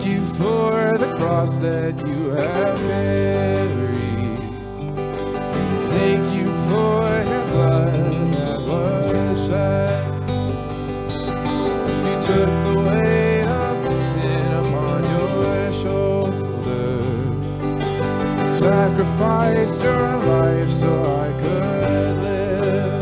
you for the cross that you have carried. Thank you for your blood that was shed. You took the weight of the sin upon your shoulder. Sacrificed your life so I could live.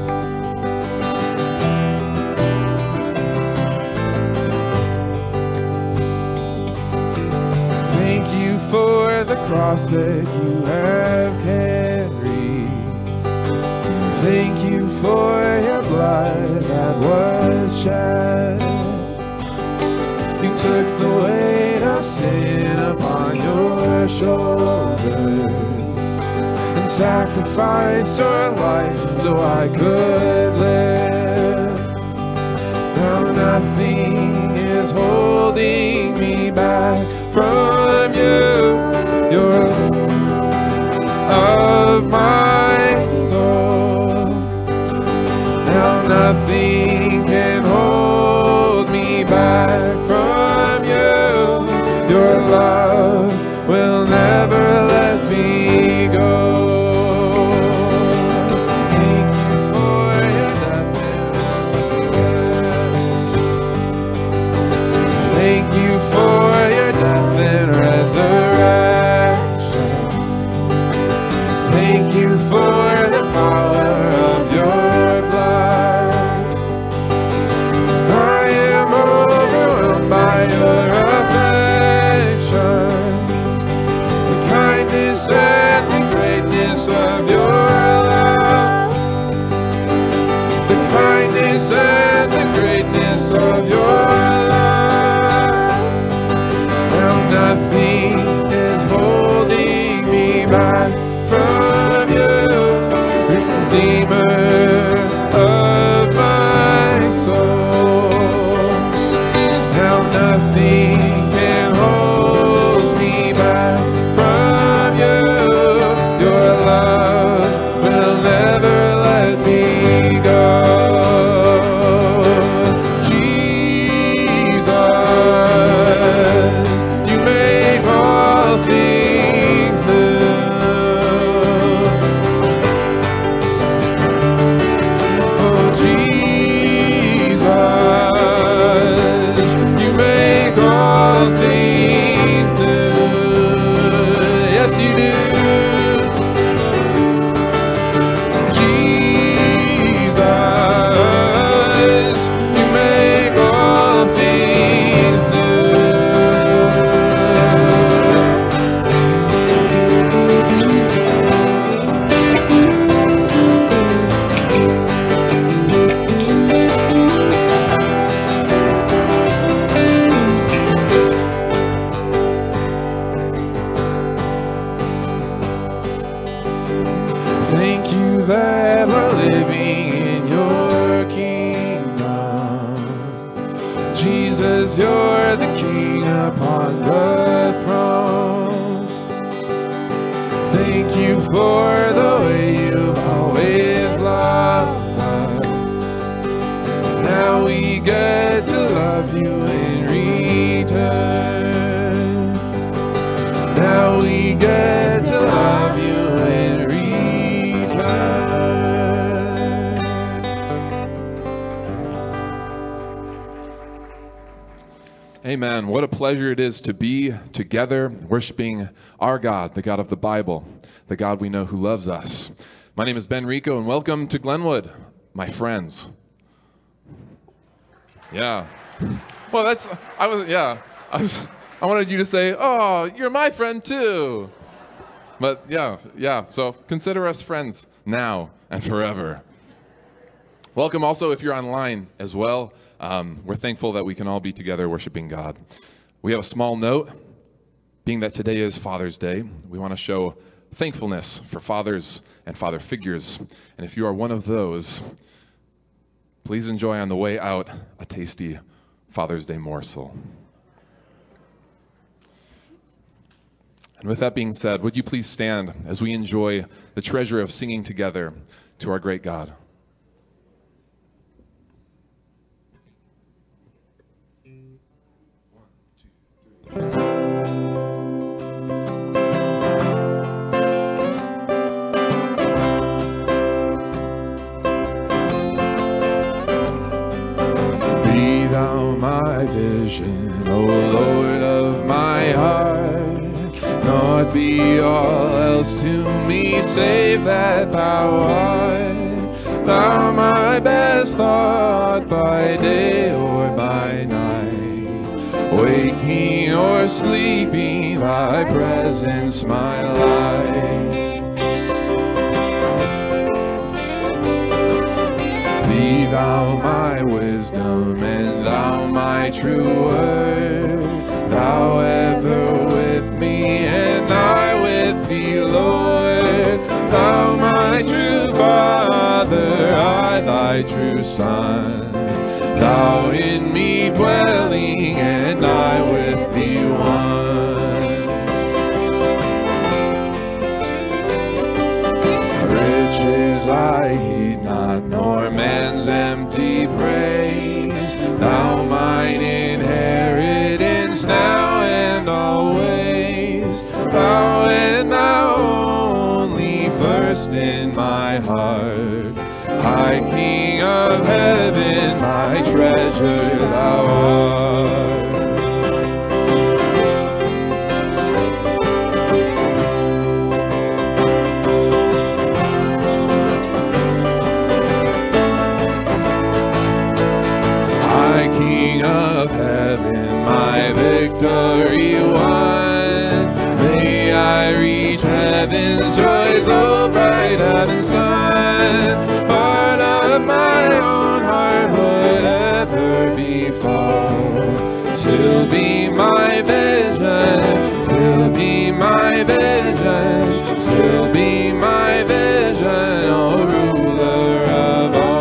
Thank you for the cross that you have carried. Thank you for your blood that was shed. You took the weight of sin upon your shoulders and sacrificed your life so I could live. Now nothing is holding me back from you. You're of my soul. Now nothing can hold me back from you. Your love will never let me go. Thank you for your death and resurrection. Thank you for your death and resurrection. Thank you for the power of your blood. I am overwhelmed by your affection, the kindness and the greatness of your love, the kindness and the greatness of your love. Now nothing is holding me back from you, Redeemer of my soul. Now nothing can hold me back from you. Your love will never let me go. Jesus, you make all things new. Oh, Jesus, you make all things new. Yes, you do. Jesus, you make all things new. Thank you that we're living in your kingdom. Jesus, you're the King upon the throne. Thank you for the way you've always loved us. Now we get to love you in return. Now we get to love you in return. Amen. What a pleasure it is to be together worshiping our God, the God of the Bible, the God we know who loves us. My name is Ben Rico, and welcome to Glenwood, my friends. Yeah. Well, I wanted you to say, oh, you're my friend too. But yeah, so consider us friends now and forever. Welcome also if you're online as well. We're thankful that we can all be together worshiping God. We have a small note, being that today is Father's Day. We want to show thankfulness for fathers and father figures. And if you are one of those, please enjoy on the way out a tasty Father's Day morsel. And with that being said, would you please stand as we enjoy the treasure of singing together to our great God. One, two, three. O Lord of my heart. Naught be all else to me save that thou art. Thou my best thought by day or by night. Waking or sleeping, thy presence my light. Be thou my wisdom and thou my true word. Thou ever with me and I with thee, Lord. Thou my true Father, I thy true Son. Thou in me dwelling and I with thee one. Riches I heed not, nor man's empty praise. Thou mine inheritance now and always. Thou and thou only first in my heart. High King of heaven, my treasure thou art. King of heaven, my victory won. May I reach heaven's joys, oh bright heaven's sun. Part of my own heart would ever befall. Still be my vision, still be my vision, still be my vision, oh ruler of all.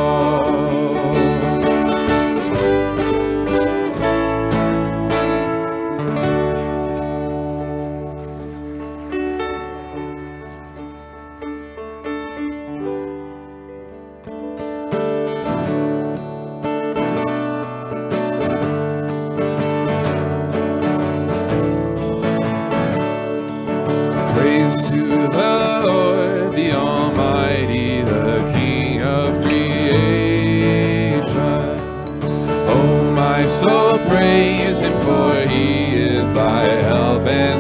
Praise to the Lord, the Almighty, the King of creation. Oh, my soul, praise Him, for He is thy help and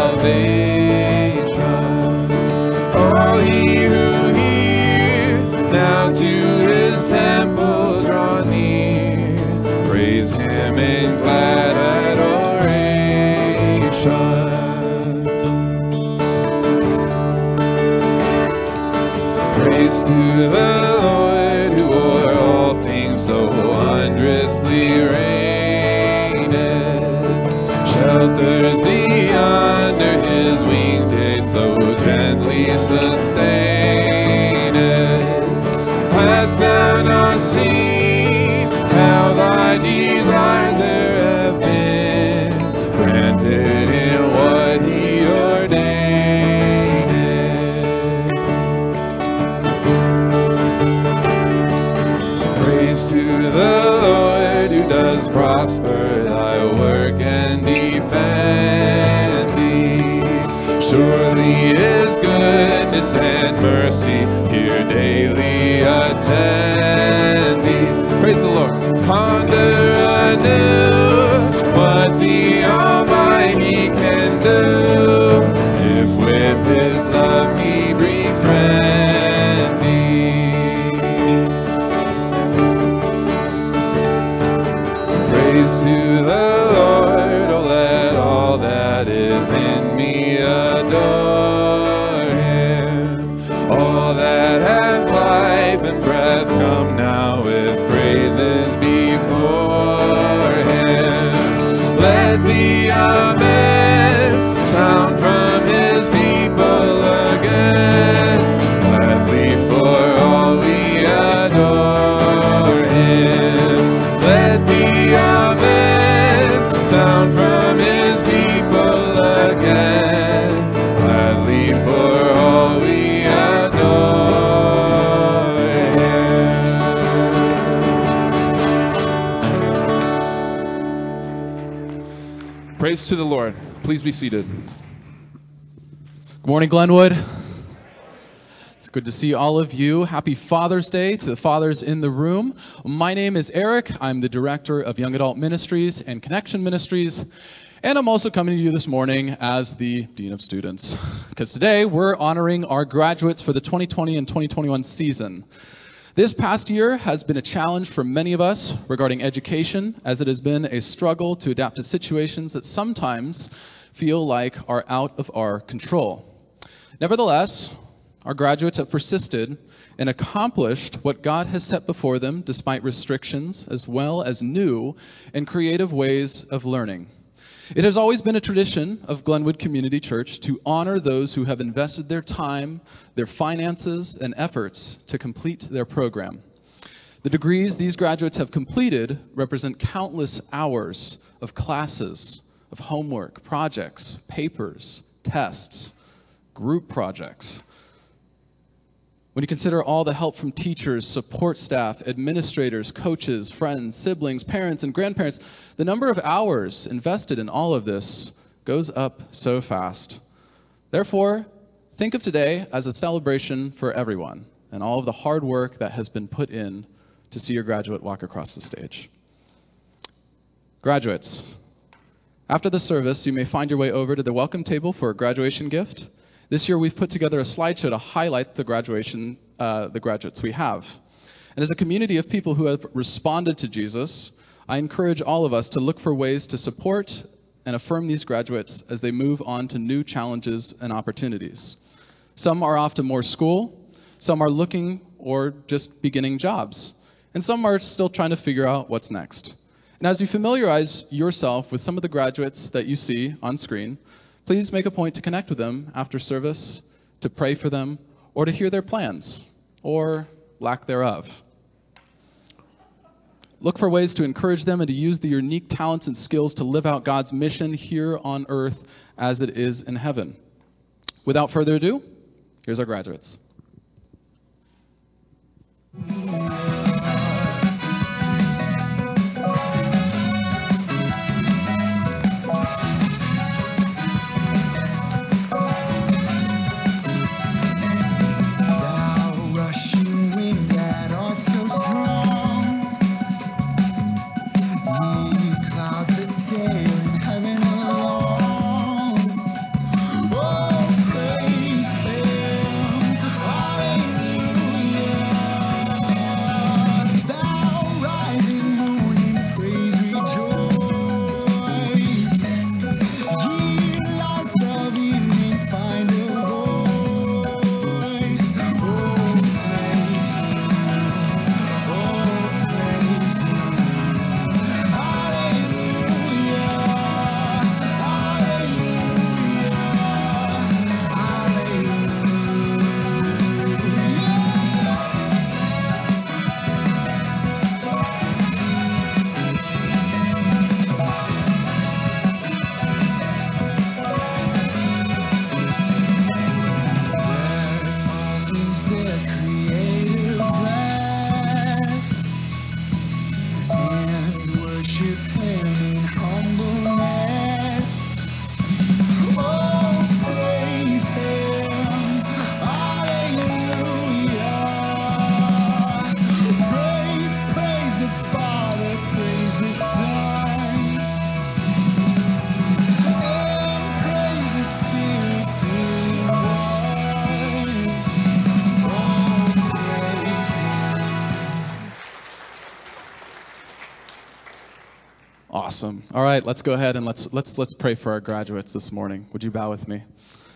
salvation. All ye who hear, now to His temple draw near. Praise Him in glad adoration. Praise to the Lord, who o'er all things so wondrously reigneth. Shelters thee under His wings, yea, so gently sustaineth. Hast thou not seen how thy desires there have been granted in what He ordained? Praise to the Lord, who does prosper thy work and defend thee. Surely His goodness and mercy here daily attend thee. Praise the Lord. Ponder anew what the Almighty can do, if with His love He befriend thee. Praise to the Lord, oh let all that is in me adore Him. All that have life and breath come now with praises before Him. Let the Amen sound from His people again. Gladly for all we adore Him. Let the Amen sound from His people again. Gladly for all we adore Him. Praise to the Lord. Please be seated. Good morning, Glenwood. It's good to see all of you. Happy Father's Day to the fathers in the room. My name is Eric. I'm the director of Young Adult Ministries and Connection Ministries. And I'm also coming to you this morning as the Dean of Students, because today we're honoring our graduates for the 2020 and 2021 season. This past year has been a challenge for many of us regarding education, as it has been a struggle to adapt to situations that sometimes feel like are out of our control. Nevertheless, our graduates have persisted and accomplished what God has set before them despite restrictions, as well as new and creative ways of learning. It has always been a tradition of Glenwood Community Church to honor those who have invested their time, their finances, and efforts to complete their program. The degrees these graduates have completed represent countless hours of classes, of homework, projects, papers, tests, group projects. When you consider all the help from teachers, support staff, administrators, coaches, friends, siblings, parents, and grandparents, the number of hours invested in all of this goes up so fast. Therefore, think of today as a celebration for everyone and all of the hard work that has been put in to see your graduate walk across the stage. Graduates, after the service, you may find your way over to the welcome table for a graduation gift. This year, we've put together a slideshow to highlight the graduates we have. And as a community of people who have responded to Jesus, I encourage all of us to look for ways to support and affirm these graduates as they move on to new challenges and opportunities. Some are off to more school, some are looking or just beginning jobs, and some are still trying to figure out what's next. And as you familiarize yourself with some of the graduates that you see on screen, please make a point to connect with them after service, to pray for them, or to hear their plans, or lack thereof. Look for ways to encourage them and to use the unique talents and skills to live out God's mission here on earth as it is in heaven. Without further ado, here's our graduates. Awesome. All right, let's go ahead and let's pray for our graduates this morning. Would you bow with me?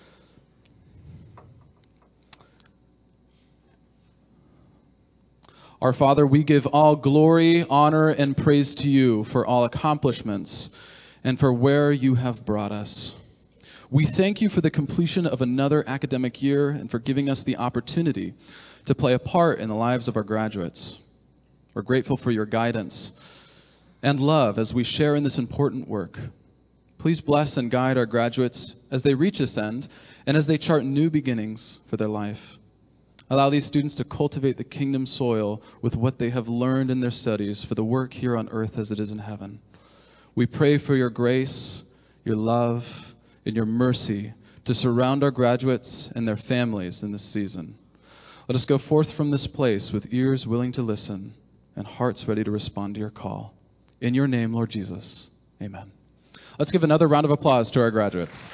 Our Father, we give all glory, honor, and praise to you for all accomplishments and for where you have brought us. We thank you for the completion of another academic year and for giving us the opportunity to play a part in the lives of our graduates. We're grateful for your guidance and love as we share in this important work. Please bless and guide our graduates as they reach this end and as they chart new beginnings for their life. Allow these students to cultivate the kingdom soil with what they have learned in their studies for the work here on earth as it is in heaven. We pray for your grace, your love, and your mercy to surround our graduates and their families in this season. Let us go forth from this place with ears willing to listen and hearts ready to respond to your call. In your name, Lord Jesus, amen. Let's give another round of applause to our graduates.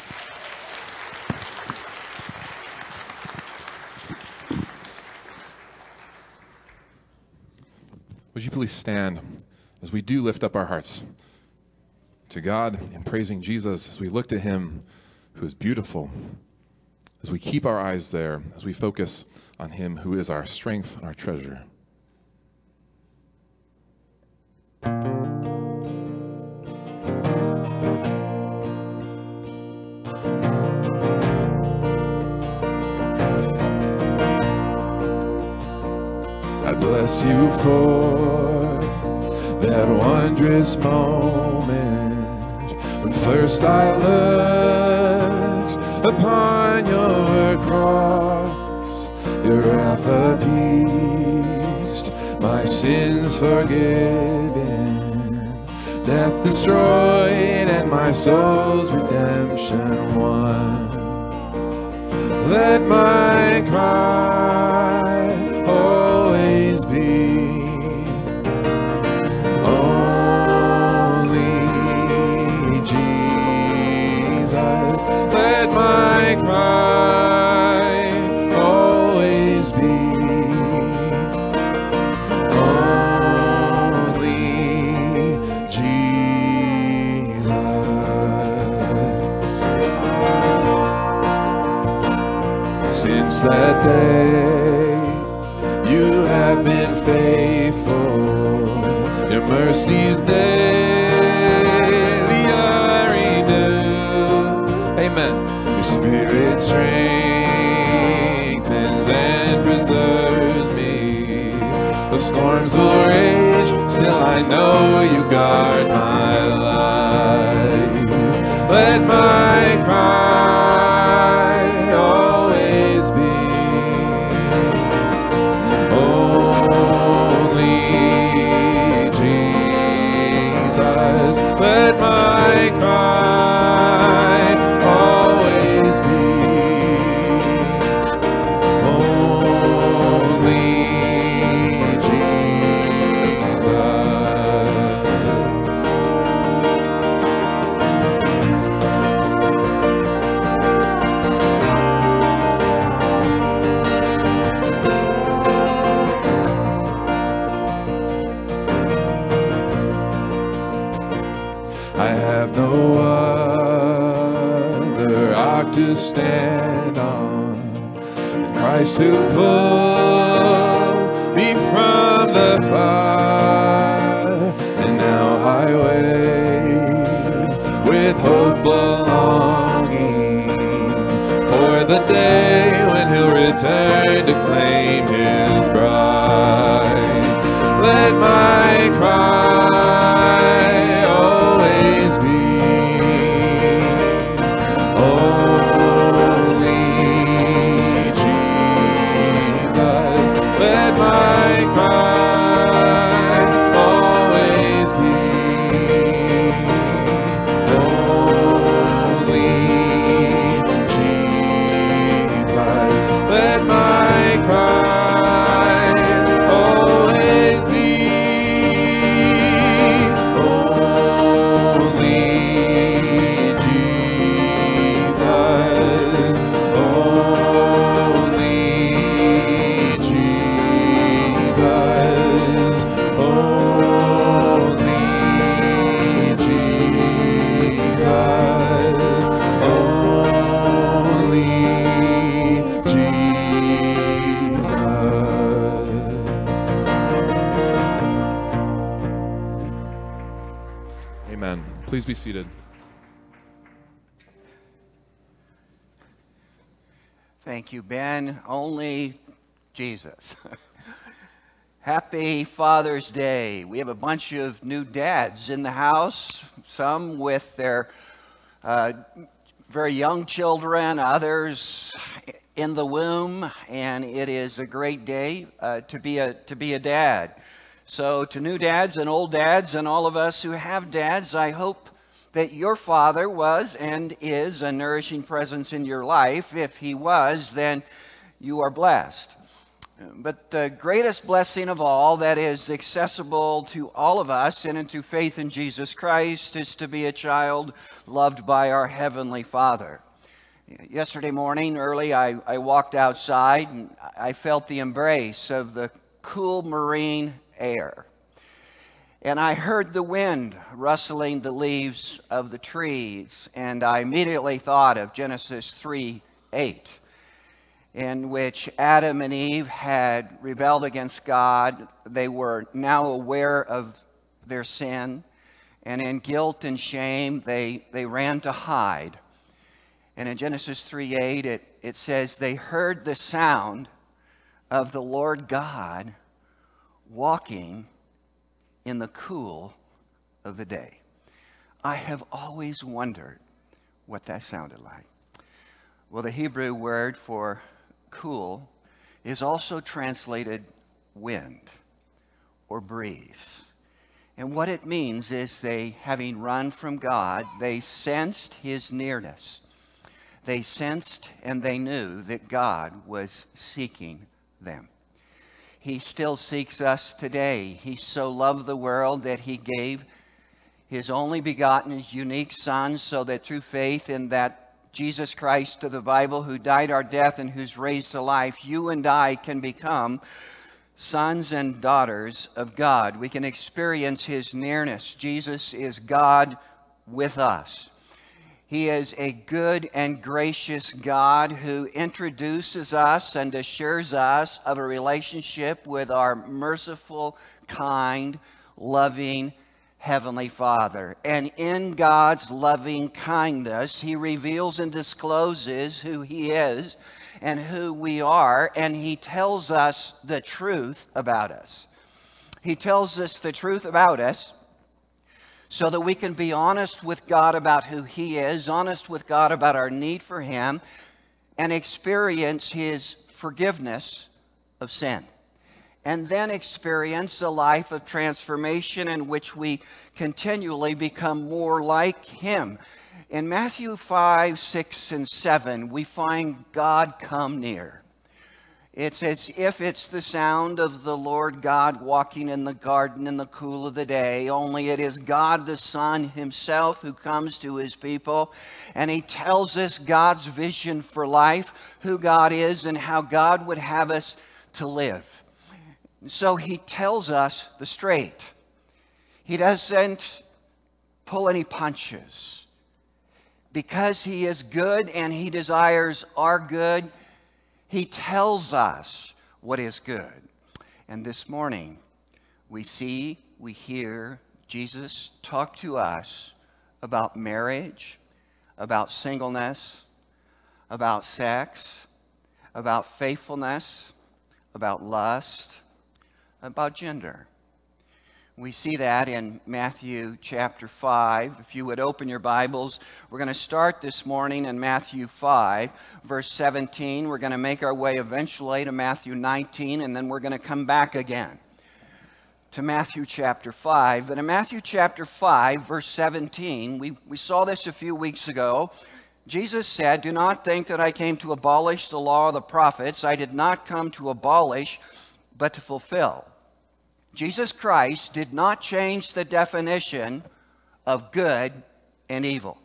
Would you please stand as we do lift up our hearts to God in praising Jesus, as we look to him who is beautiful, as we keep our eyes there, as we focus on him who is our strength and our treasure. I bless you for that wondrous moment when first I looked upon your cross. Your wrath appeased, my sins forgiven, death destroyed, and my soul's redemption won. Let my cry always be, only Jesus. Let my cry always be, only Jesus. Since that day, you have been faithful. Your mercies daily are renewed. Amen. Your spirit strengthens and preserves me. The storms will rage, still I know you guard my life. Let my cry always be, only Jesus. Let my cry always be, only Jesus. I have no other rock to stand on than Christ who pulled me from the fire. And now I wait with hopeful longing for the day when he'll return to claim his bride. Let my cry always be, only Jesus. Let my cry always be, only Jesus. Let my cry always be, only Jesus, only Jesus, only Jesus, only Jesus. Amen. Please be seated. Thank you, Ben. Only Jesus. Happy Father's Day. We have a bunch of new dads in the house, some with their very young children, others in the womb, and it is a great day to be a dad. So to new dads and old dads and all of us who have dads, I hope that your father was and is a nourishing presence in your life. If he was, then you are blessed. But the greatest blessing of all that is accessible to all of us and into faith in Jesus Christ is to be a child loved by our Heavenly Father. Yesterday morning, early, I walked outside and I felt the embrace of the cool marine air. And I heard the wind rustling the leaves of the trees, and I immediately thought of Genesis 3:8. In which Adam and Eve had rebelled against God. They were now aware of their sin, and in guilt and shame, they ran to hide. And in Genesis 3:8, it says, they heard the sound of the Lord God walking in the cool of the day. I have always wondered what that sounded like. Well, the Hebrew word for cool is also translated wind or breeze. And what it means is they, having run from God, they sensed his nearness. They sensed and they knew that God was seeking them. He still seeks us today. He so loved the world that he gave his only begotten, unique Son, so that through faith in that Jesus Christ of the Bible, who died our death and who's raised to life, you and I can become sons and daughters of God. We can experience his nearness. Jesus is God with us. He is a good and gracious God who introduces us and assures us of a relationship with our merciful, kind, loving Heavenly Father. And in God's loving kindness, he reveals and discloses who he is and who we are, and he tells us the truth about us. He tells us the truth about us so that we can be honest with God about who he is, honest with God about our need for him, and experience his forgiveness of sin. And then experience a life of transformation in which we continually become more like him. In Matthew 5, 6, and 7, we find God come near. It's as if it's the sound of the Lord God walking in the garden in the cool of the day, only it is God the Son himself who comes to his people, and he tells us God's vision for life, who God is, and how God would have us to live. So he tells us the straight. He doesn't pull any punches. Because he is good and he desires our good, he tells us what is good. And this morning, we hear Jesus talk to us about marriage, about singleness, about sex, about faithfulness, about lust, about gender. We see that in Matthew chapter 5. If you would open your Bibles, we're going to start this morning in Matthew 5, verse 17. We're going to make our way eventually to Matthew 19, and then we're going to come back again to Matthew chapter 5. But in Matthew chapter 5, verse 17, we saw this a few weeks ago. Jesus said, "Do not think that I came to abolish the law of the prophets. I did not come to abolish, but to fulfill." Jesus Christ did not change the definition of good and evil.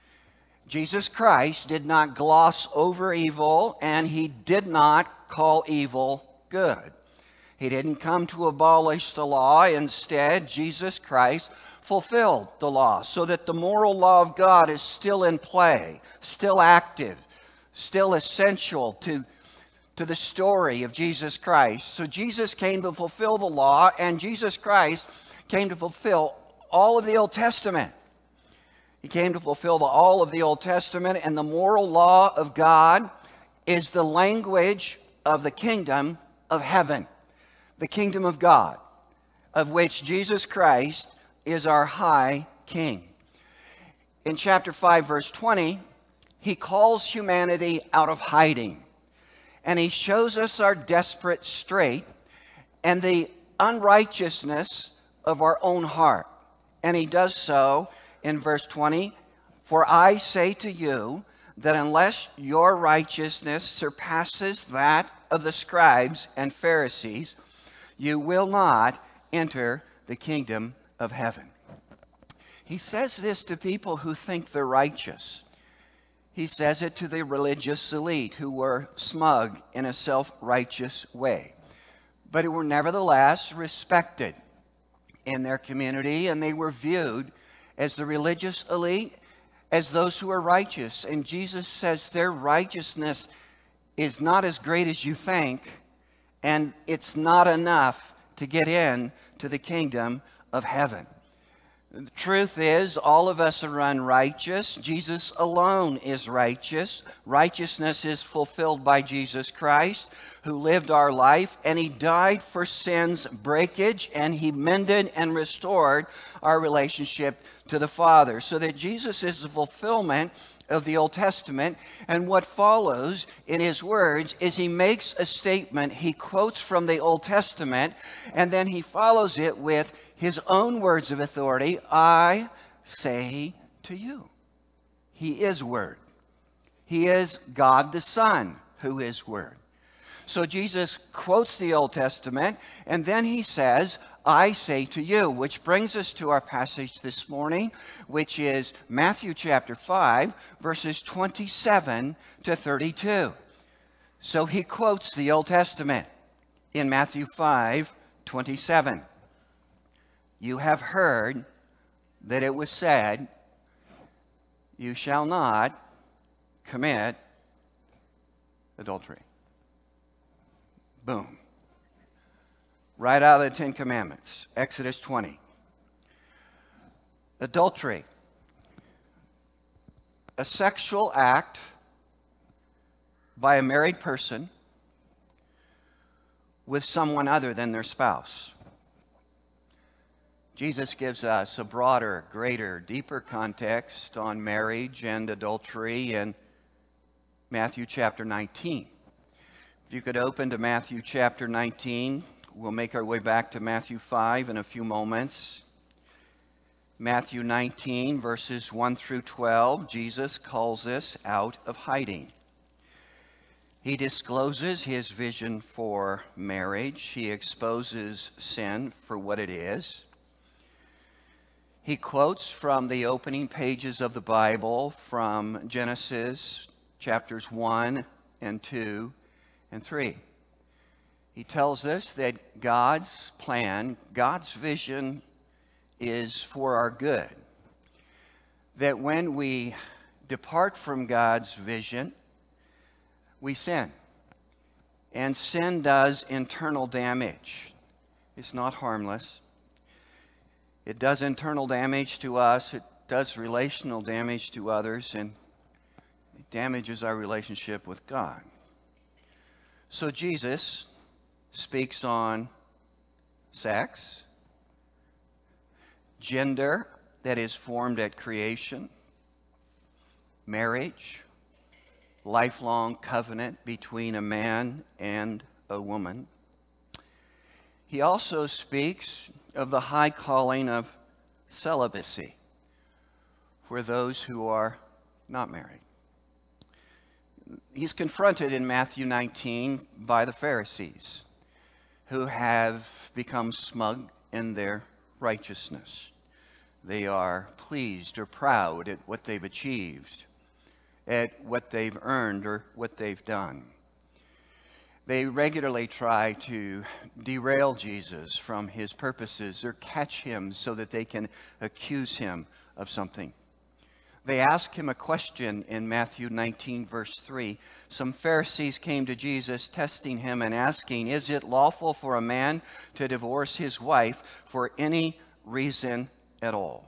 Jesus Christ did not gloss over evil, and he did not call evil good. He didn't come to abolish the law. Instead, Jesus Christ fulfilled the law so that the moral law of God is still in play, still active, still essential to the story of Jesus Christ. So Jesus came to fulfill the law, and Jesus Christ came to fulfill all of the Old Testament. He came to fulfill all of the Old Testament, and the moral law of God is the language of the kingdom of heaven, the kingdom of God, of which Jesus Christ is our high king. In chapter 5, verse 20, he calls humanity out of hiding. And he shows us our desperate strait and the unrighteousness of our own heart. And he does so in verse 20, "For I say to you that unless your righteousness surpasses that of the scribes and Pharisees, you will not enter the kingdom of heaven. He says this to people who think they're righteous. He says it to the religious elite who were smug in a self-righteous way, but who were nevertheless respected in their community, and they were viewed as the religious elite, as those who are righteous. And Jesus says their righteousness is not as great as you think, and it's not enough to get in to the kingdom of heaven. The truth is, all of us are unrighteous. Jesus alone is righteous. Righteousness is fulfilled by Jesus Christ, who lived our life, and he died for sin's breakage, and he mended and restored our relationship to the Father. So that Jesus is the fulfillment of the Old Testament. And what follows in his words is he makes a statement. He quotes from the Old Testament, and then he follows it with his own words of authority. I say to you. He is Word. He is God the Son, who is Word. So Jesus quotes the Old Testament, and then he says, I say to you, which brings us to our passage this morning, which is Matthew chapter 5, verses 27 to 32. So he quotes the Old Testament in Matthew 5, 27. You have heard that it was said, you shall not commit adultery. Boom. Right out of the Ten Commandments, Exodus 20. Adultery. A sexual act by a married person with someone other than their spouse. Jesus gives us a broader, greater, deeper context on marriage and adultery in Matthew chapter 19. If you could open to Matthew chapter 19, we'll make our way back to Matthew 5 in a few moments. Matthew 19, verses 1 through 12, Jesus calls us out of hiding. He discloses his vision for marriage. He exposes sin for what it is. He quotes from the opening pages of the Bible, from Genesis chapters 1 and 2 and 3. He tells us that God's plan, God's vision is for our good. That when we depart from God's vision, we sin. And sin does internal damage. It's not harmless. It does internal damage to us. It does relational damage to others, and it damages our relationship with God. So Jesus speaks on sex, gender that is formed at creation, marriage, lifelong covenant between a man and a woman. He also speaks of the high calling of celibacy for those who are not married. He's confronted in Matthew 19 by the Pharisees, who have become smug in their righteousness. They are pleased or proud at what they've achieved, at what they've earned or what they've done. They regularly try to derail Jesus from his purposes or catch him so that they can accuse him of something. They ask him a question in Matthew 19, verse 3. Some Pharisees came to Jesus, testing him and asking, is it lawful for a man to divorce his wife for any reason at all?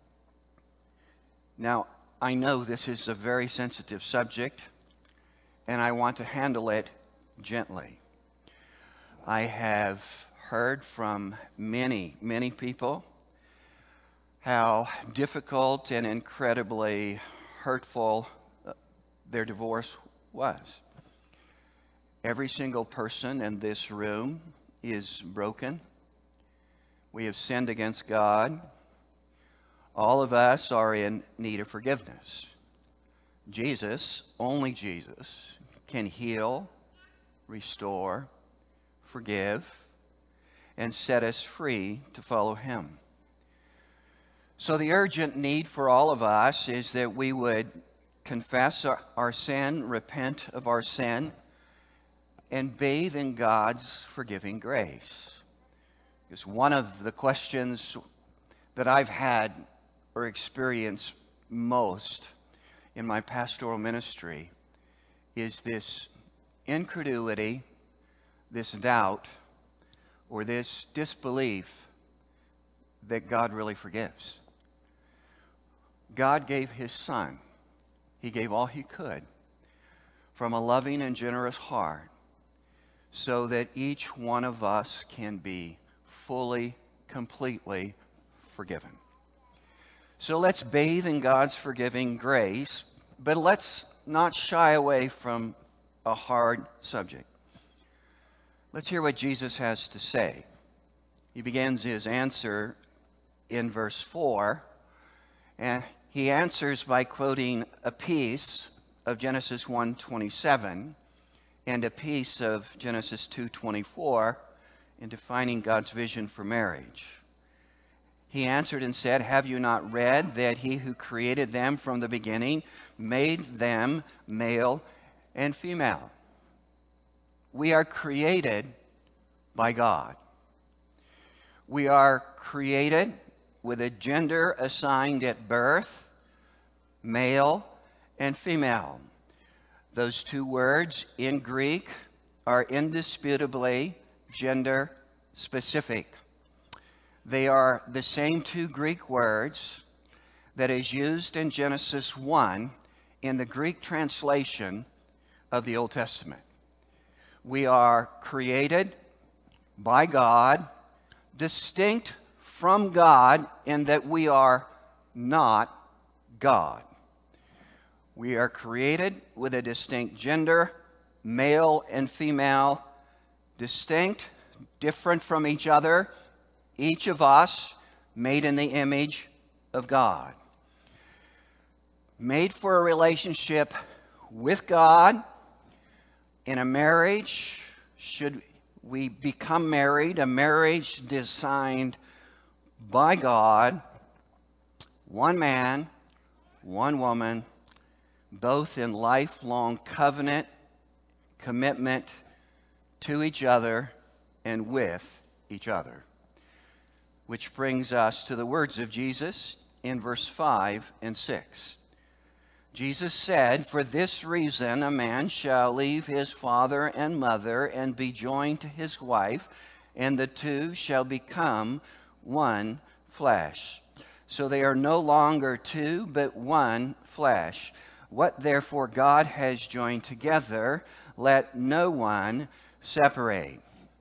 Now, I know this is a very sensitive subject, and I want to handle it gently. I have heard from many, many people how difficult and incredibly hurtful their divorce was. Every single person in this room is broken. We have sinned against God. All of us are in need of forgiveness. Jesus, only Jesus, can heal restore, forgive, and set us free to follow Him. So the urgent need for all of us is that we would confess our sin, repent of our sin, and bathe in God's forgiving grace. Because one of the questions that I've had or experienced most in my pastoral ministry is this incredulity, this doubt, or this disbelief that God really forgives. God gave His Son. He gave all He could from a loving and generous heart so that each one of us can be fully, completely forgiven. So let's bathe in God's forgiving grace, but let's not shy away from a hard subject. Let's hear what Jesus has to say. He begins his answer in verse 4, and he answers by quoting a piece of Genesis 1:27 and a piece of Genesis 2:24 in defining God's vision for marriage. He answered and said, "Have you not read that He who created them from the beginning made them male and female?" We are created by God. We are created with a gender assigned at birth, male and female. Those two words in Greek are indisputably gender specific. They are the same two Greek words that is used in Genesis 1 in the Greek translation of the Old Testament. We are created by God, distinct from God in that we are not God. We are created with a distinct gender, male and female, distinct, different from each other, each of us made in the image of God. Made for a relationship with God in a marriage. Should we become married, a marriage designed by God, one man, one woman, both in lifelong covenant, commitment to each other and with each other. Which brings us to the words of Jesus in verse 5 and 6. Jesus said, "For this reason a man shall leave his father and mother and be joined to his wife, and the two shall become one flesh. So they are no longer two, but one flesh. What therefore God has joined together, let no one separate."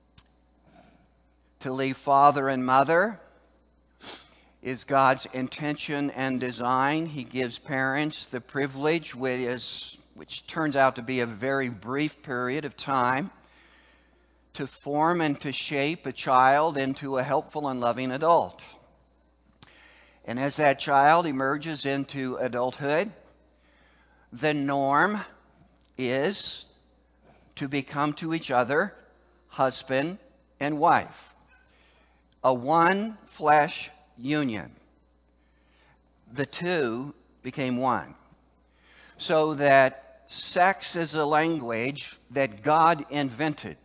To leave father and mother is God's intention and design. He gives parents the privilege, which turns out to be a very brief period of time, to form and to shape a child into a helpful and loving adult. And as that child emerges into adulthood, the norm is to become to each other husband and wife, a one flesh union. The two became one. So that sex is a language that God invented.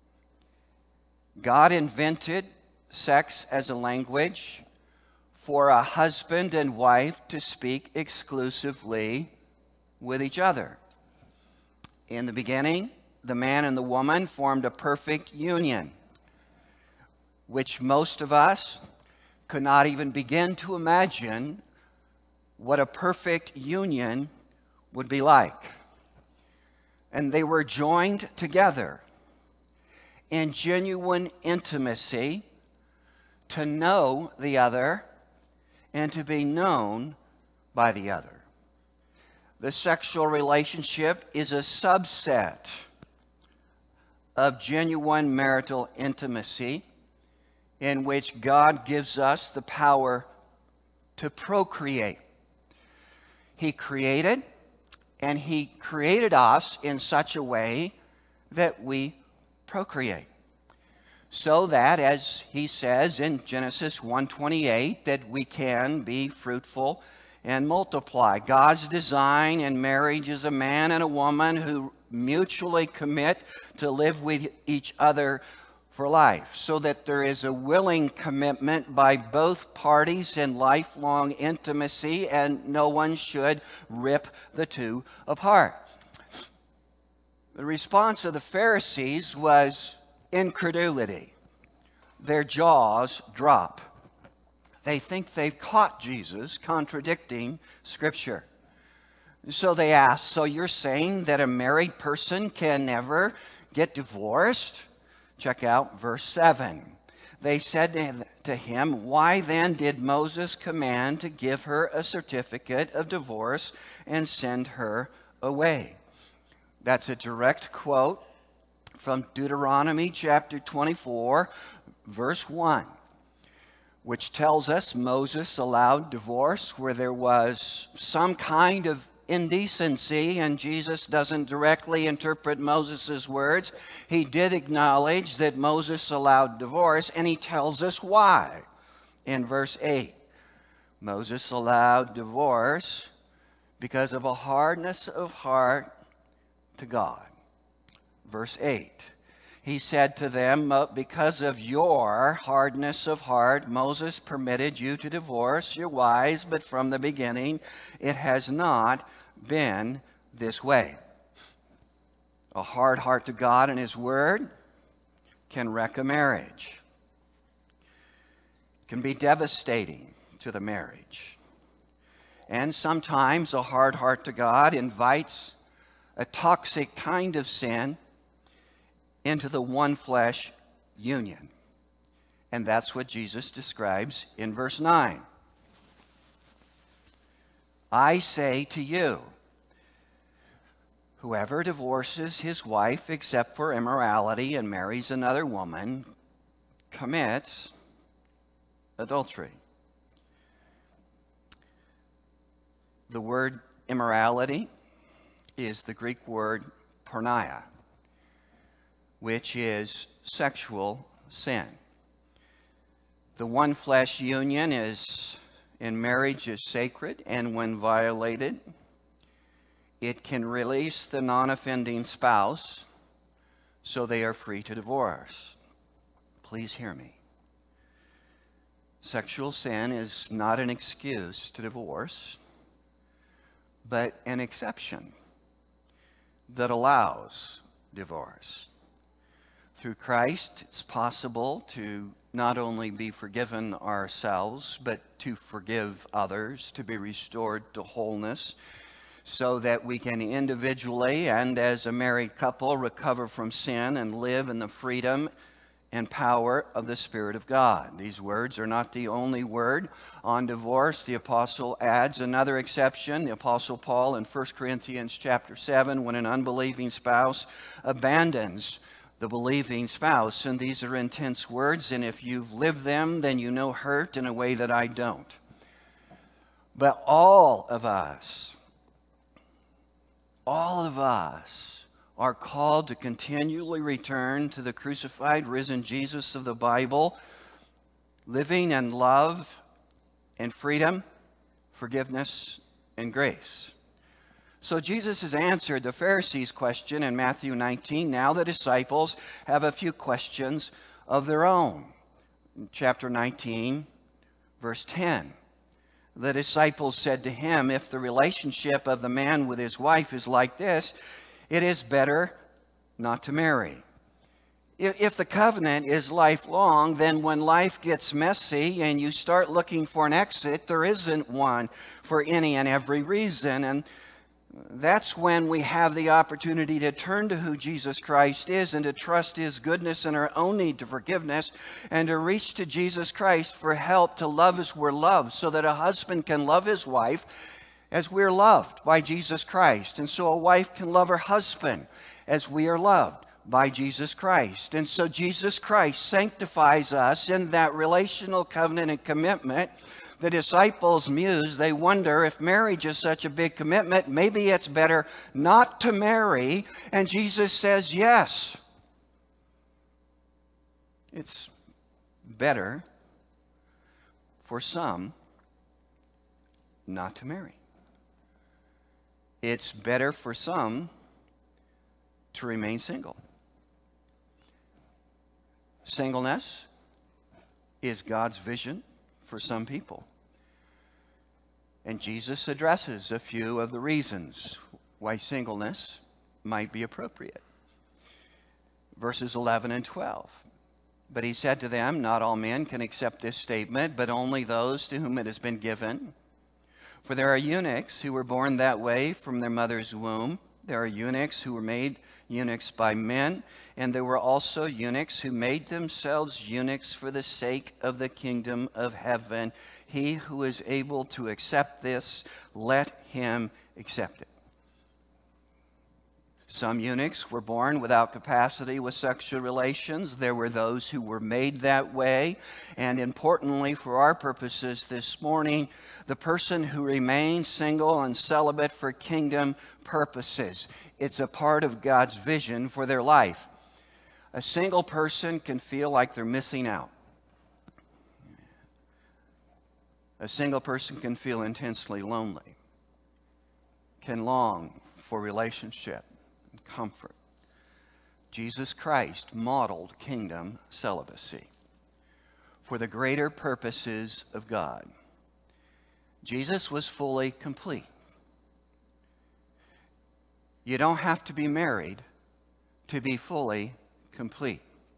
God invented sex as a language for a husband and wife to speak exclusively with each other. In the beginning, the man and the woman formed a perfect union, which most of us could not even begin to imagine what a perfect union would be like. And they were joined together in genuine intimacy to know the other and to be known by the other. The sexual relationship is a subset of genuine marital intimacy in which God gives us the power to procreate. He created, and He created us in such a way that we procreate. So that, as he says in Genesis 1:28, that we can be fruitful and multiply. God's design in marriage is a man and a woman who mutually commit to live with each other for life, so that there is a willing commitment by both parties in lifelong intimacy, and no one should rip the two apart. The response of the Pharisees was incredulity. Their jaws drop. They think they've caught Jesus contradicting Scripture. So they ask, so you're saying that a married person can never get divorced? Check out verse 7. They said to him, why then did Moses command to give her a certificate of divorce and send her away? That's a direct quote from Deuteronomy chapter 24, verse 1, which tells us Moses allowed divorce where there was some kind of indecency, and Jesus doesn't directly interpret Moses' words. He did acknowledge that Moses allowed divorce, and he tells us why. In verse 8, Moses allowed divorce because of a hardness of heart to God. Verse 8, he said to them, because of your hardness of heart, Moses permitted you to divorce your wives, but from the beginning it has not been this way. A hard heart to God and His Word can wreck a marriage. It can be devastating to the marriage. And sometimes a hard heart to God invites a toxic kind of sin into the one flesh union. And that's what Jesus describes in verse 9. I say to you, whoever divorces his wife except for immorality and marries another woman commits adultery. The word immorality is the Greek word porneia, which is sexual sin. The one flesh union in marriage is sacred, and when violated, it can release the non-offending spouse so they are free to divorce. Please hear me. Sexual sin is not an excuse to divorce, but an exception that allows divorce. Through Christ, it's possible to not only be forgiven ourselves, but to forgive others, to be restored to wholeness, so that we can individually and as a married couple recover from sin and live in the freedom and power of the Spirit of God. These words are not the only word on divorce. The apostle adds another exception. The apostle Paul in 1 Corinthians chapter 7, when an unbelieving spouse abandons the believing spouse. And these are intense words, and if you've lived them, then you know hurt in a way that I don't. But all of us are called to continually return to the crucified, risen Jesus of the Bible, living in love and freedom, forgiveness and grace. So Jesus has answered the Pharisees' question in Matthew 19. Now the disciples have a few questions of their own. In chapter 19, verse 10. The disciples said to him, if the relationship of the man with his wife is like this, it is better not to marry. If the covenant is lifelong, then when life gets messy and you start looking for an exit, there isn't one for any and every reason. And that's when we have the opportunity to turn to who Jesus Christ is and to trust His goodness and our own need to forgiveness, and to reach to Jesus Christ for help to love as we're loved, so that a husband can love his wife as we're loved by Jesus Christ. And so a wife can love her husband as we are loved by Jesus Christ. And so Jesus Christ sanctifies us in that relational covenant and commitment. The disciples muse. They wonder, if marriage is such a big commitment, maybe it's better not to marry. And Jesus says, yes. It's better for some not to marry. It's better for some to remain single. Singleness is God's vision for some people. And Jesus addresses a few of the reasons why singleness might be appropriate. Verses 11 and 12. But he said to them, not all men can accept this statement, but only those to whom it has been given. For there are eunuchs who were born that way from their mother's womb. There are eunuchs who were made eunuchs by men, and there were also eunuchs who made themselves eunuchs for the sake of the kingdom of heaven. He who is able to accept this, let him accept it. Some eunuchs were born without capacity with sexual relations. There were those who were made that way. And importantly, for our purposes this morning, the person who remains single and celibate for kingdom purposes. It's a part of God's vision for their life. A single person can feel like they're missing out. A single person can feel intensely lonely, can long for relationship and comfort. Jesus Christ modeled kingdom celibacy for the greater purposes of God. Jesus was fully complete. You don't have to be married to be fully complete.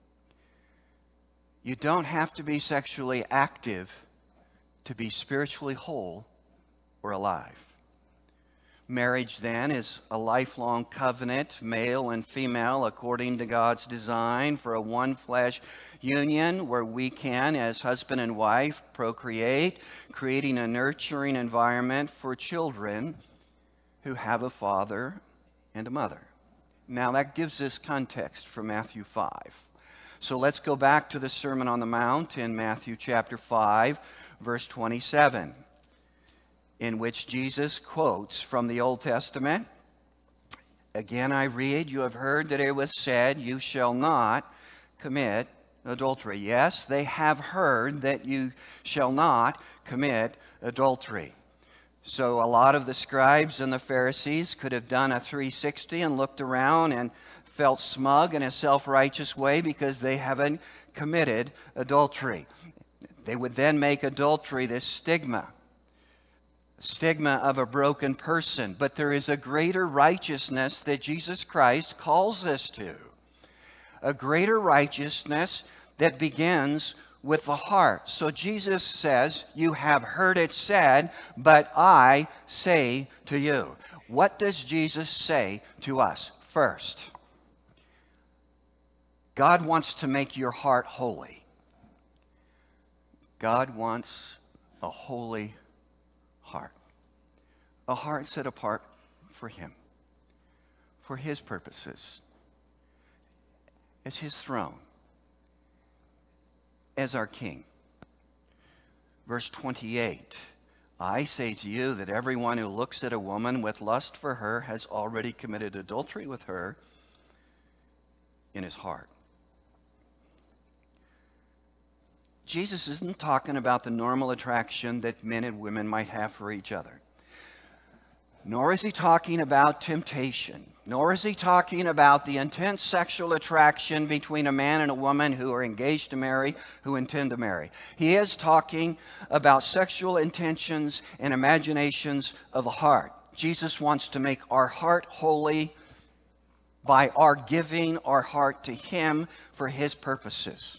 You don't have to be sexually active to be spiritually whole or alive. Marriage, then, is a lifelong covenant, male and female, according to God's design, for a one-flesh union where we can, as husband and wife, procreate, creating a nurturing environment for children who have a father and a mother. Now, that gives us context for Matthew 5. So let's go back to the Sermon on the Mount in Matthew chapter 5, verse 27. In which Jesus quotes from the Old Testament. Again, I read, you have heard that it was said, you shall not commit adultery. Yes, they have heard that you shall not commit adultery. So a lot of the scribes and the Pharisees could have done a 360 and looked around and felt smug in a self-righteous way because they haven't committed adultery. They would then make adultery this stigma of a broken person. But there is a greater righteousness that Jesus Christ calls us to. A greater righteousness that begins with the heart. So Jesus says, you have heard it said, but I say to you. What does Jesus say to us? First, God wants to make your heart holy. God wants a holy heart. A heart set apart for Him, for His purposes, as His throne, as our King. Verse 28, I say to you that everyone who looks at a woman with lust for her has already committed adultery with her in his heart. Jesus isn't talking about the normal attraction that men and women might have for each other. Nor is he talking about temptation. Nor is he talking about the intense sexual attraction between a man and a woman who are engaged to marry, who intend to marry. He is talking about sexual intentions and imaginations of the heart. Jesus wants to make our heart holy by our giving our heart to Him for His purposes.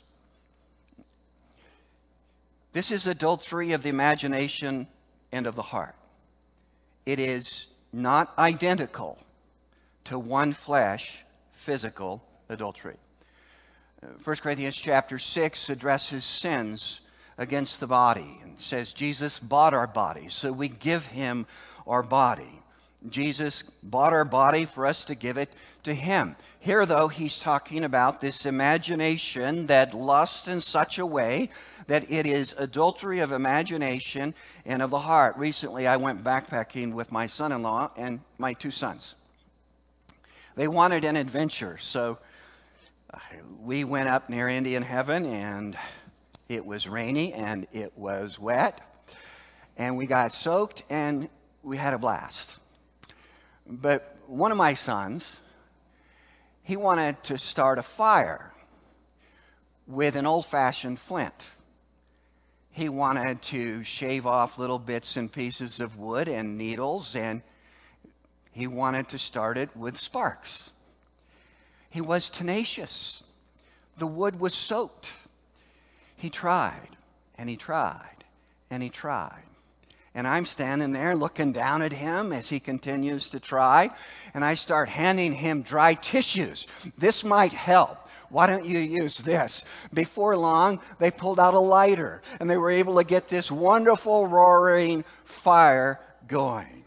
This is adultery of the imagination and of the heart. It is not identical to one flesh physical adultery. 1 Corinthians chapter 6 addresses sins against the body and says Jesus bought our body, so we give Him our body. Jesus bought our body for us to give it to Him. Here, though, he's talking about this imagination that lusts in such a way that it is adultery of imagination and of the heart. Recently, I went backpacking with my son-in-law and my two sons. They wanted an adventure, so We went up near Indian Heaven, and it was rainy and it was wet, and we got soaked and we had a blast. But one of my sons, he wanted to start a fire with an old-fashioned flint. He wanted to shave off little bits and pieces of wood and needles, and he wanted to start it with sparks. He was tenacious. The wood was soaked. He tried, and he tried, and he tried. And I'm standing there looking down at him as he continues to try, and I start handing him dry tissues. This might help. Why don't you use this? Before long, they pulled out a lighter, and they were able to get this wonderful roaring fire going.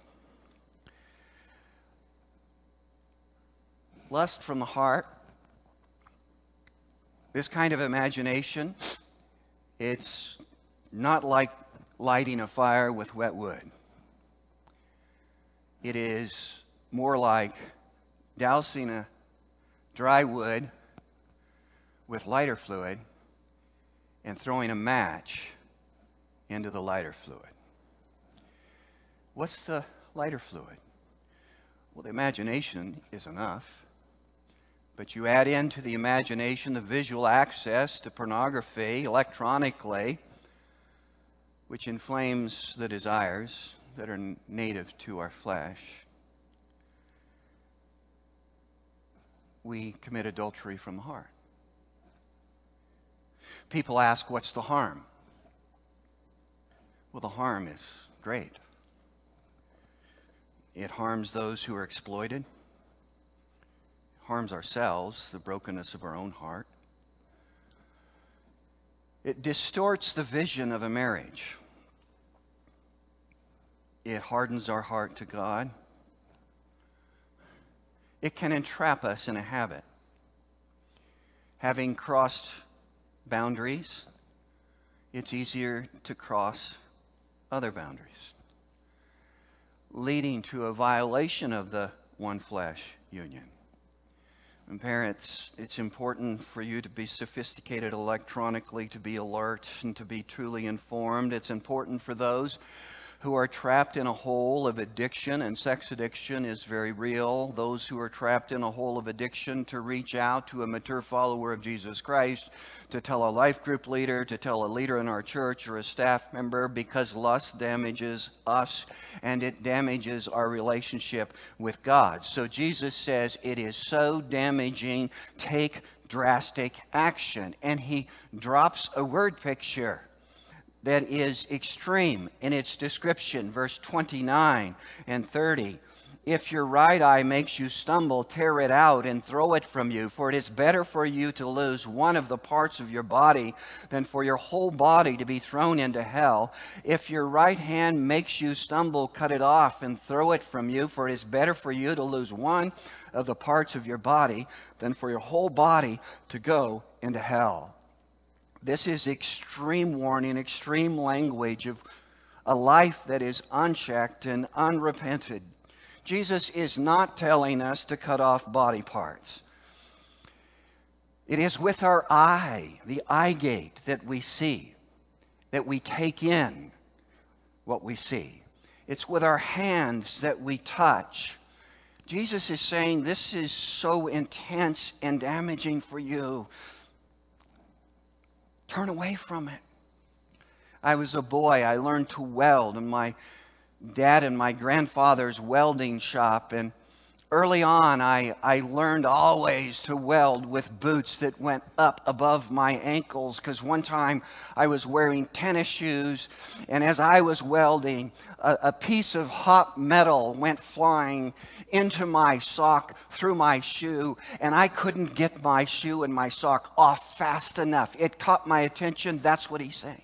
Lust from the heart. This kind of imagination, it's not like lighting a fire with wet wood. It is more like dousing a dry wood with lighter fluid and throwing a match into the lighter fluid. What's the lighter fluid? Well, the imagination is enough. But you add into the imagination the visual access to pornography electronically, which inflames the desires that are native to our flesh. We commit adultery from the heart. People ask, what's the harm? Well, the harm is great. It harms those who are exploited. It harms ourselves, the brokenness of our own heart. It distorts the vision of a marriage. It hardens our heart to God. It can entrap us in a habit. Having crossed boundaries, it's easier to cross other boundaries, leading to a violation of the one flesh union. And parents, it's important for you to be sophisticated electronically, to be alert, and to be truly informed. It's important for those who are trapped in a hole of addiction, and sex addiction is very real. Those who are trapped in a hole of addiction, to reach out to a mature follower of Jesus Christ, to tell a life group leader, to tell a leader in our church or a staff member, because lust damages us and it damages our relationship with God. So Jesus says it is so damaging, take drastic action. And he drops a word picture that is extreme in its description, verse 29 and 30. If your right eye makes you stumble, tear it out and throw it from you, for it is better for you to lose one of the parts of your body than for your whole body to be thrown into hell. If your right hand makes you stumble, cut it off and throw it from you, for it is better for you to lose one of the parts of your body than for your whole body to go into hell. This is extreme warning, extreme language of a life that is unchecked and unrepented. Jesus is not telling us to cut off body parts. It is with our eye, the eye gate, that we see, that we take in what we see. It's with our hands that we touch. Jesus is saying this is so intense and damaging for you. Turn away from it. I was a boy. I learned to weld in my dad and my grandfather's welding shop. And early on, I learned always to weld with boots that went up above my ankles, because one time I was wearing tennis shoes, and as I was welding, a piece of hot metal went flying into my sock through my shoe, and I couldn't get my shoe and my sock off fast enough. It caught my attention. That's what he's saying.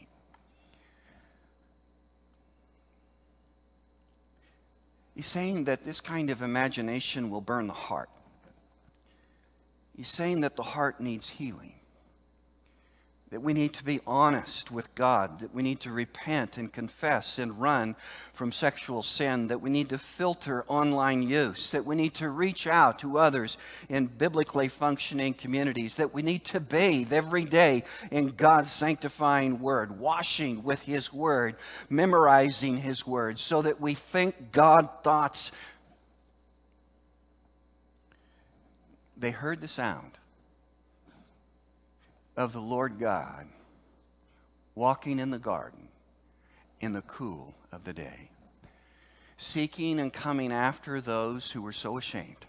He's saying that this kind of imagination will burn the heart. He's saying that the heart needs healing. that we need to be honest with God, that we need to repent and confess and run from sexual sin, that we need to filter online use, that we need to reach out to others in biblically functioning communities, that we need to bathe every day in God's sanctifying Word, washing with His Word, memorizing His Word, so that we think God thoughts. They heard the sound of the Lord God walking in the garden in the cool of the day, seeking and coming after those who were so ashamed,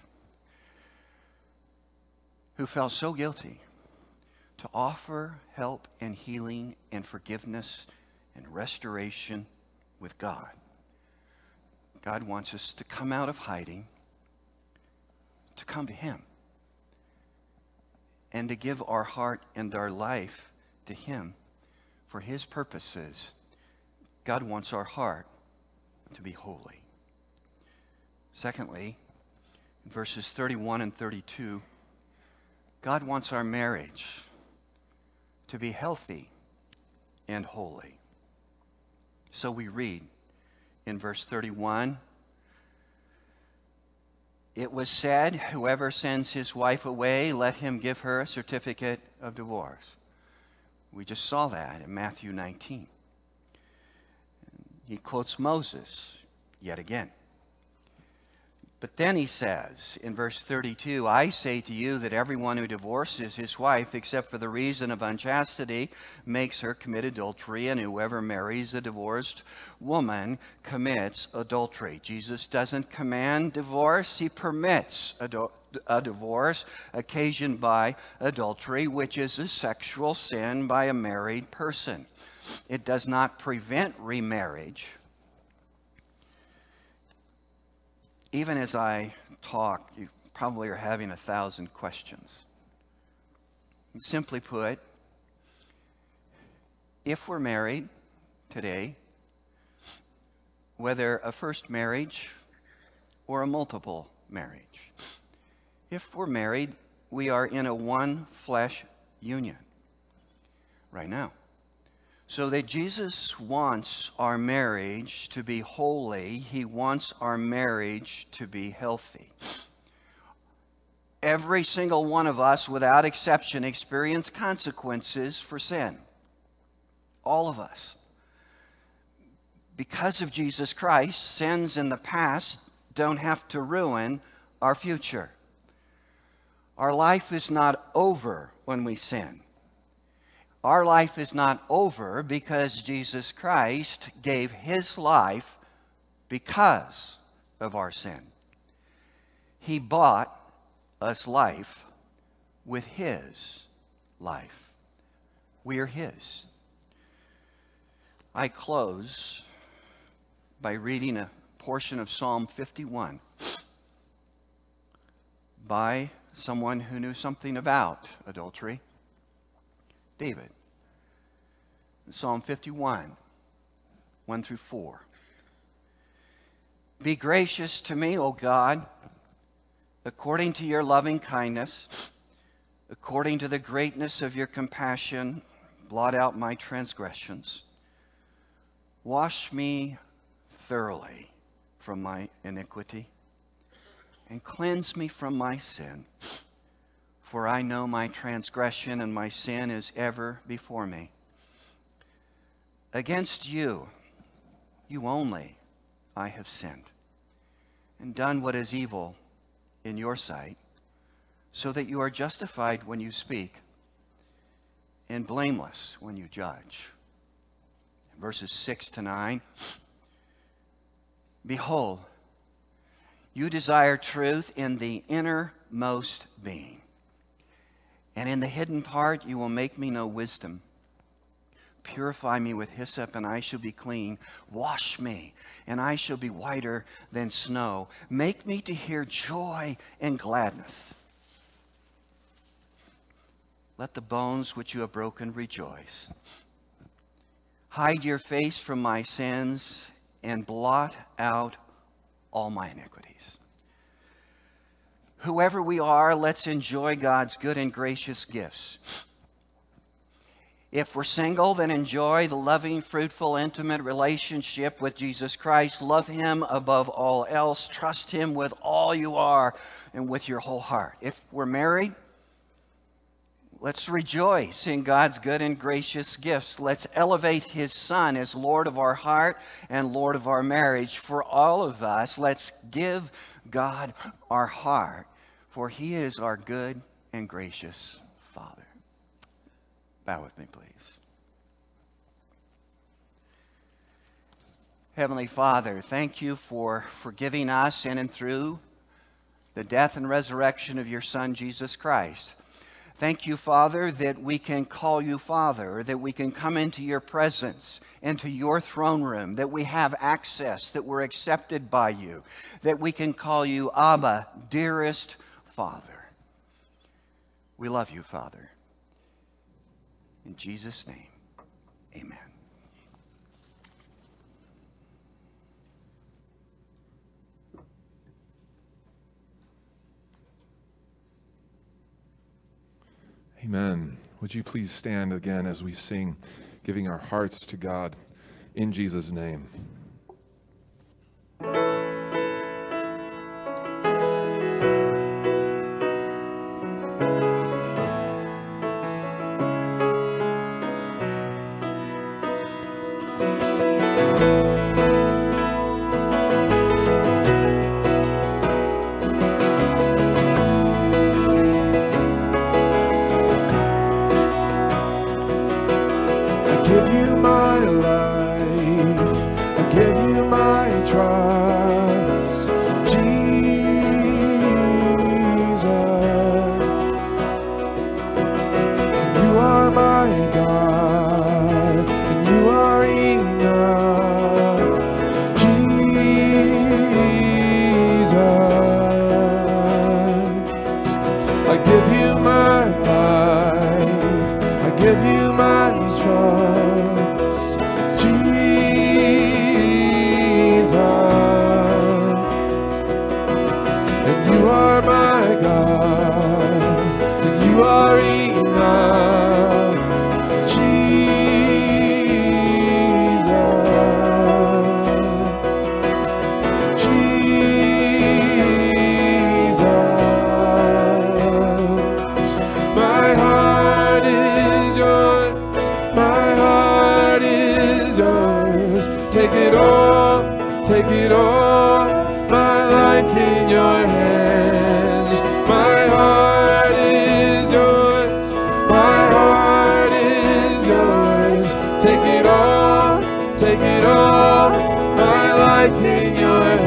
who felt so guilty, to offer help and healing and forgiveness and restoration with God. God wants us to come out of hiding, to come to Him, and to give our heart and our life to Him for His purposes. God wants our heart to be holy. Secondly, in verses 31 and 32, God wants our marriage to be healthy and holy. So we read in verse 31, it was said, whoever sends his wife away, let him give her a certificate of divorce. We just saw that in Matthew 19. He quotes Moses yet again. But then he says in verse 32, I say to you that everyone who divorces his wife except for the reason of unchastity makes her commit adultery, and whoever marries a divorced woman commits adultery. Jesus doesn't command divorce, He permits a divorce occasioned by adultery, which is a sexual sin by a married person. It does not prevent remarriage. Even as I talk, you probably are having 1,000 questions. Simply put, if we're married today, whether a first marriage or a multiple marriage, if we're married, we are in a one flesh union right now. So that Jesus wants our marriage to be holy, He wants our marriage to be healthy. Every single one of us, without exception, experience consequences for sin. All of us. Because of Jesus Christ, sins in the past don't have to ruin our future. Our life is not over when we sin. Our life is not over because Jesus Christ gave His life because of our sin. He bought us life with His life. We are His. I close by reading a portion of Psalm 51 by someone who knew something about adultery, David. Psalm 51, 1 through 4. Be gracious to me, O God, according to your loving kindness, according to the greatness of your compassion, blot out my transgressions. Wash me thoroughly from my iniquity, and cleanse me from my sin. For I know my transgression, and my sin is ever before me. Against you, you only, I have sinned, and done what is evil in your sight, so that you are justified when you speak, and blameless when you judge. Verses 6 to 9. Behold, you desire truth in the innermost being, and in the hidden part you will make me know wisdom. Purify me with hyssop, and I shall be clean. Wash me, and I shall be whiter than snow. Make me to hear joy and gladness. Let the bones which you have broken rejoice. Hide your face from my sins, and blot out all my iniquities. Whoever we are, let's enjoy God's good and gracious gifts. If we're single, then enjoy the loving, fruitful, intimate relationship with Jesus Christ. Love Him above all else. Trust Him with all you are and with your whole heart. If we're married, let's rejoice in God's good and gracious gifts. Let's elevate His Son as Lord of our heart and Lord of our marriage. For all of us, let's give God our heart, for He is our good and gracious Father. Bow with me, please. Heavenly Father, thank you for forgiving us in and through the death and resurrection of your Son, Jesus Christ. Thank you, Father, that we can call you Father, that we can come into your presence, into your throne room, that we have access, that we're accepted by you, that we can call you Abba, dearest Father. We love you, Father. In Jesus' name, amen. Amen. Would you please stand again as we sing, giving our hearts to God in Jesus' name. Give you my life, I give you my trust, Jesus. You are my God, and you are enough, Jesus. I give you my life, I give you my trust, Jesus. And you are my God, and you are enough, Jesus. Jesus. My heart is yours, my heart is yours. Take it all, my life in your hands. My heart is yours, my heart is yours. Take it all, my life in your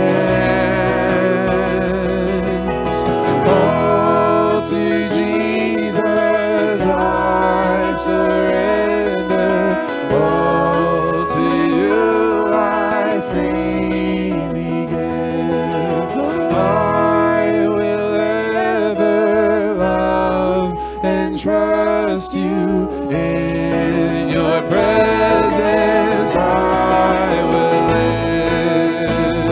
hands. All to Jesus I surrender, all to you I freely give. I will ever love and trust you. In your presence I will live.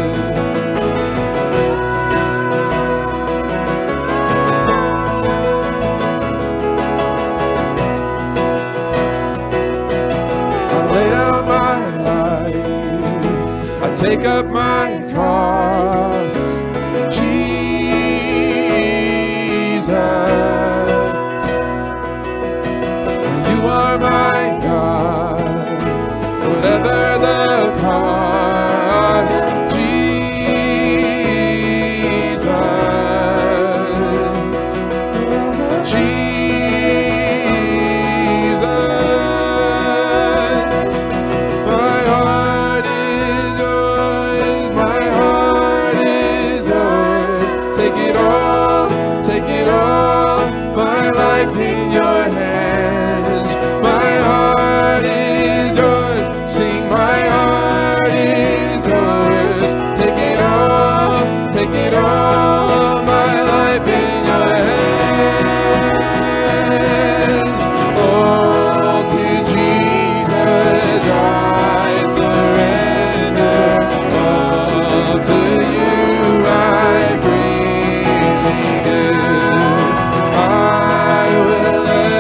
I lay down my life, I take up my cross, Jesus. You are my God, whatever the cost, Jesus. Jesus. My heart is yours, my heart is yours. Take it all, my life in your hands. My heart is yours, sing my heart is yours. Take it all, my life in your hands. All to Jesus I surrender, all to you I freely give. I will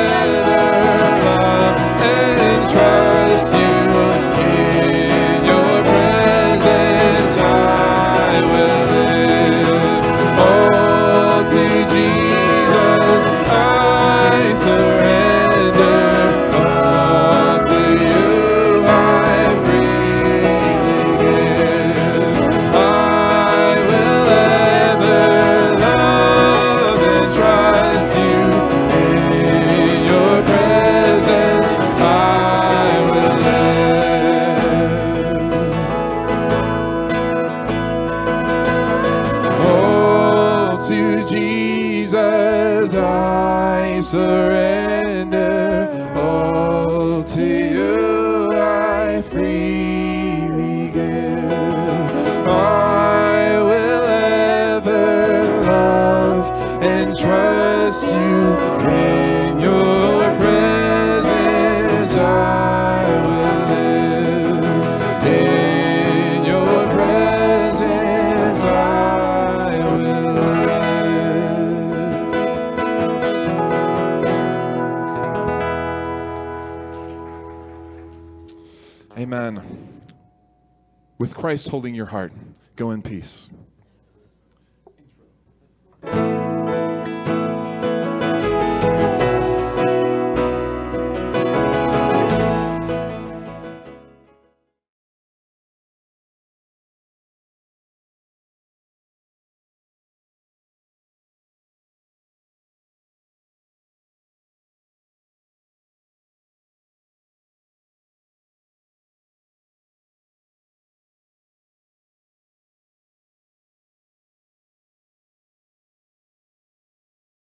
to Jesus I surrender. All to you I freely give. I will ever love and trust you. In your presence I will live. In your presence I will live. Amen. With Christ holding your heart, go in peace.